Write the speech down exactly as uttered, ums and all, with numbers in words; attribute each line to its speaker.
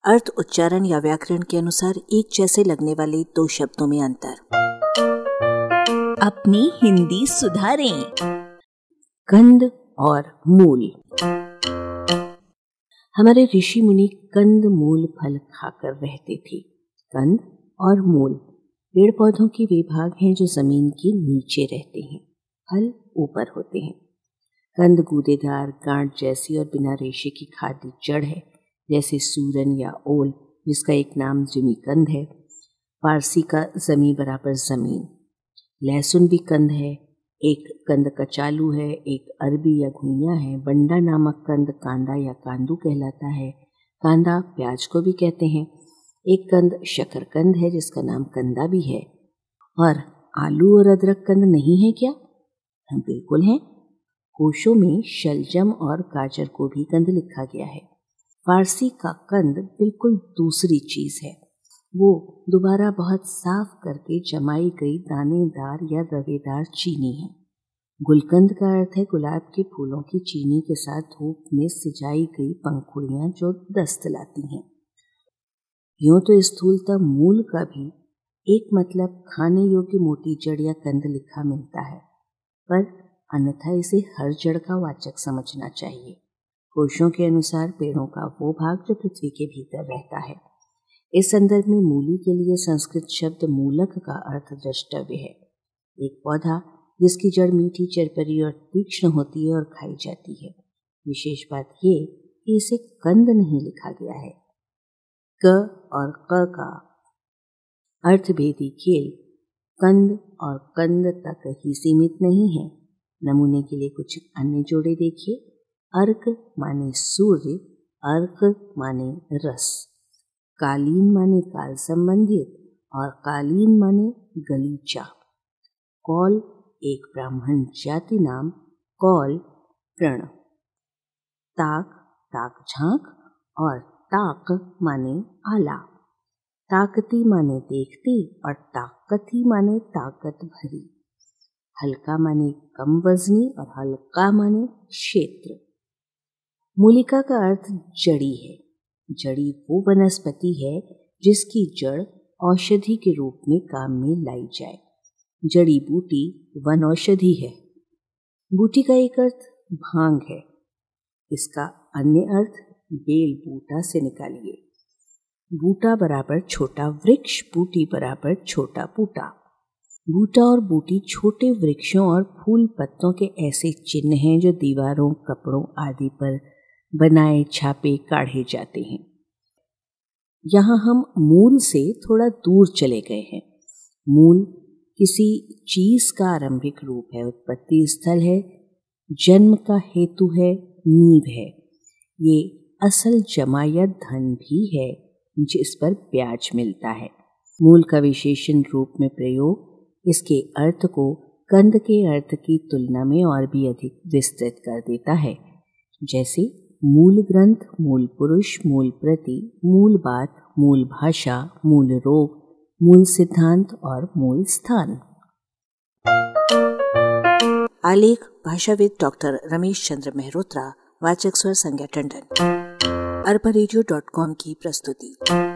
Speaker 1: अर्थ, उच्चारण या व्याकरण के अनुसार एक जैसे लगने वाले दो शब्दों में अंतर।
Speaker 2: अपनी हिंदी सुधारें।
Speaker 1: कंद और मूल। हमारे ऋषि मुनि कंद मूल फल खाकर रहते थे। कंद और मूल पेड़ पौधों के वे भाग हैं जो जमीन के नीचे रहते हैं, फल ऊपर होते हैं। कंद गूदेदार, गांठ जैसी और बिना रेशे की खाद्य जड़ है, जैसे सूरन या ओल, जिसका एक नाम जिमीकंद है। फारसी का जमी बराबर जमीन। लहसुन भी कंद है। एक कंद कचालू है, एक अरबी या घुइया है। बंडा नामक कंद कांदा या कांदू कहलाता है। कांदा प्याज को भी कहते हैं। एक कंद शकरकंद है, जिसका नाम कंदा भी है। और आलू और अदरक कंद नहीं है क्या? हम बिल्कुल हैं। कोशों में शलजम और गाजर को भी कंद लिखा गया है। फारसी का कंद बिल्कुल दूसरी चीज है। वो दोबारा बहुत साफ करके जमाई गई दानेदार या रवेदार चीनी है। गुलकंद का अर्थ है गुलाब के फूलों की चीनी के साथ धूप में सिजाई गई पंखुड़ियां जो दस्त लाती हैं। यूं तो स्थूलता मूल का भी एक मतलब खाने योग्य मोटी जड़ या कंद लिखा मिलता है, पर अन्यथा इसे हर जड़ का वाचक समझना चाहिए। कोशों के अनुसार पेड़ों का वो भाग जो पृथ्वी के भीतर रहता है। इस संदर्भ में मूली के लिए संस्कृत शब्द मूलक का अर्थ द्रष्टव्य है। एक पौधा जिसकी जड़ मीठी, चरपरी और तीक्ष्ण होती है और खाई जाती है। विशेष बात ये कि इसे कंद नहीं लिखा गया है। क और क का अर्थभेदी खेल कंद और कंद तक ही सीमित नहीं है। नमूने के लिए कुछ अन्य जोड़े देखिए। अर्क माने सूर्य, अर्क माने रस। कालीन माने काल संबंधित और कालीन माने गलीचा। कौल एक ब्राह्मण जाति नाम कौल प्रण। ताक ताक झांक और ताक माने आला। ताकती माने देखती और ताकती माने ताकत भरी। हल्का माने कम वजनी और हल्का माने क्षेत्र। मूलिका का अर्थ जड़ी है। जड़ी वो वनस्पति है जिसकी जड़ औषधि के रूप में काम में लाई जाए। जड़ी बूटी वन औषधि है। बूटी का एक अर्थ भांग है। इसका अन्य अर्थ बेल बूटा से निकालिए। बूटा बराबर छोटा वृक्ष, बूटी बराबर छोटा बूटा। बूटा और बूटी छोटे वृक्षों और फूल पत्तों के ऐसे चिन्ह हैं जो दीवारों, कपड़ों आदि पर बनाए, छापे, काढ़े जाते हैं। यहाँ हम मूल से थोड़ा दूर चले गए हैं। मूल किसी चीज का आरंभिक रूप है, उत्पत्ति स्थल है, जन्म का हेतु है, नींव है। ये असल जमा या धन भी है जिस पर ब्याज मिलता है। मूल का विशेषण रूप में प्रयोग इसके अर्थ को कंद के अर्थ की तुलना में और भी अधिक विस्तृत कर देता है। जैसे मूल ग्रंथ, मूल पुरुष, मूल प्रति, मूल बात, मूल भाषा, मूल रोग, मूल सिद्धांत और मूल स्थान। आलेख भाषाविद डॉक्टर रमेश चंद्र मेहरोत्रा। वाचक स्वर संज्ञा टंडन। अरबा रेडियो डॉट कॉम की प्रस्तुति।